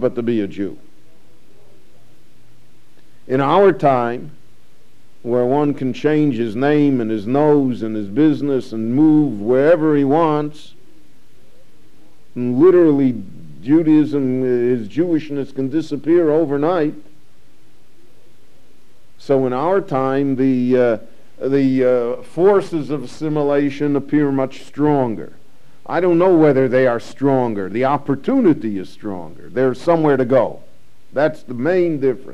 but to be a Jew. In our time, where one can change his name and his nose and his business and move wherever he wants, and literally Judaism, his Jewishness can disappear overnight. So in our time, the forces of assimilation appear much stronger. I don't know whether they are stronger. The opportunity is stronger. There's somewhere to go. That's the main difference.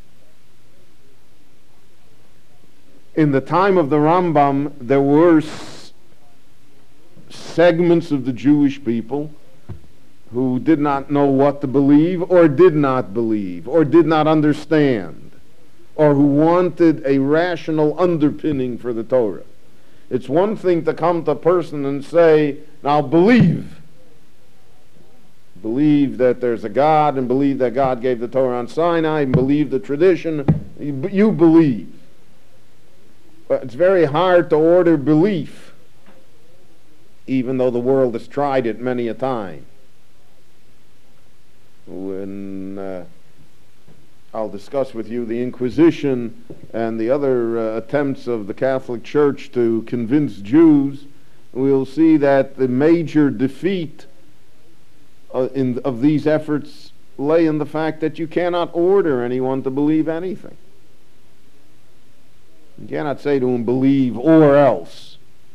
In the time of the Rambam, there were segments of the Jewish people who did not know what to believe, or did not believe, or did not understand, or who wanted a rational underpinning for the Torah. It's one thing to come to a person and say, now believe. Believe that there's a God, and believe that God gave the Torah on Sinai, and believe the tradition. You believe. But it's very hard to order belief, even though the world has tried it many a time. When I'll discuss with you the Inquisition and the other attempts of the Catholic Church to convince Jews, we'll see that the major defeat of these efforts lay in the fact that you cannot order anyone to believe anything. You cannot say to him, believe or else.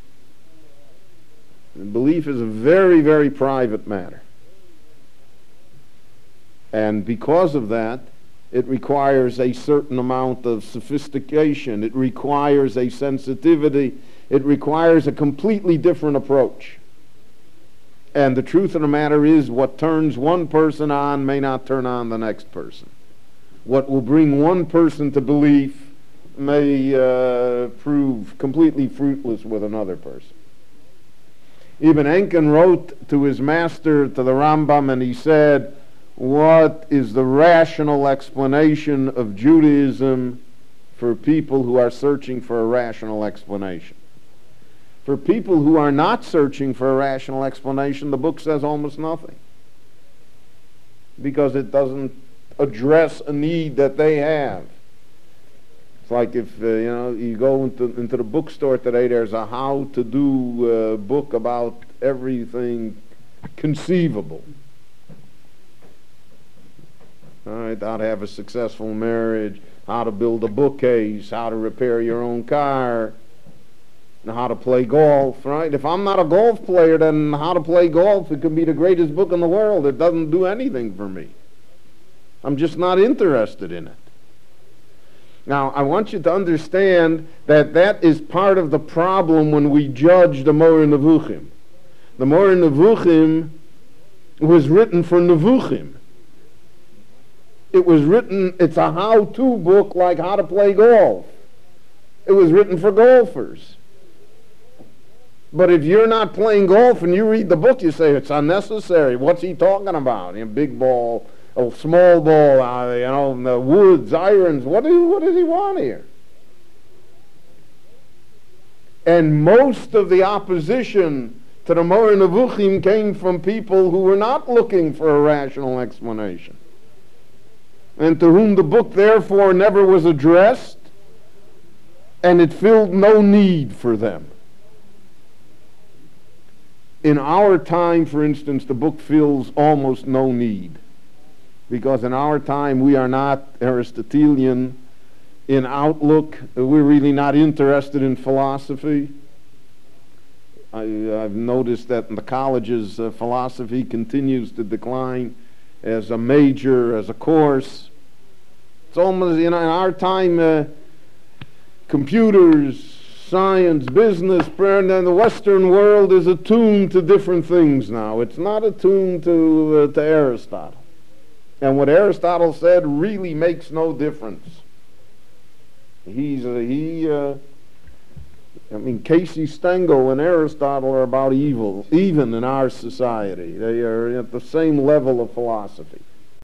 And belief is a very, very private matter. And because of that, it requires a certain amount of sophistication. It requires a sensitivity. It requires a completely different approach. And the truth of the matter is, what turns one person on may not turn on the next person. What will bring one person to belief may prove completely fruitless with another person. Ibn Enkin wrote to his master, to the Rambam, and he said, what is the rational explanation of Judaism for people who are searching for a rational explanation? For people who are not searching for a rational explanation, the book says almost nothing, because it doesn't address a need that they have. It's like if you go into the bookstore today, there's a how-to-do book about everything conceivable. All right, how to have a successful marriage, how to build a bookcase, how to repair your own car, and how to play golf, right? If I'm not a golf player, then how to play golf, it could be the greatest book in the world. It doesn't do anything for me. I'm just not interested in it. Now, I want you to understand that that is part of the problem when we judge the Moreh Nevuchim. The Moreh Nevuchim was written for Nevuchim. It was written, it's a how-to book like how to play golf. It was written for golfers. But if you're not playing golf and you read the book, you say, it's unnecessary. What's he talking about? Big ball, a small ball, the woods, irons. What does he want here? And most of the opposition to the Moreh Nevuchim came from people who were not looking for a rational explanation, and to whom the book therefore never was addressed, and it filled no need for them. In our time, for instance, the book fills almost no need, because in our time we are not Aristotelian in outlook. We're really not interested in philosophy. I've noticed that in the colleges, philosophy continues to decline as a major, as a course. It's almost, in our time, computers, science, business, and the Western world is attuned to different things now. It's not attuned to Aristotle. And what Aristotle said really makes no difference. Casey Stengel and Aristotle are about evil, even in our society. They are at the same level of philosophy.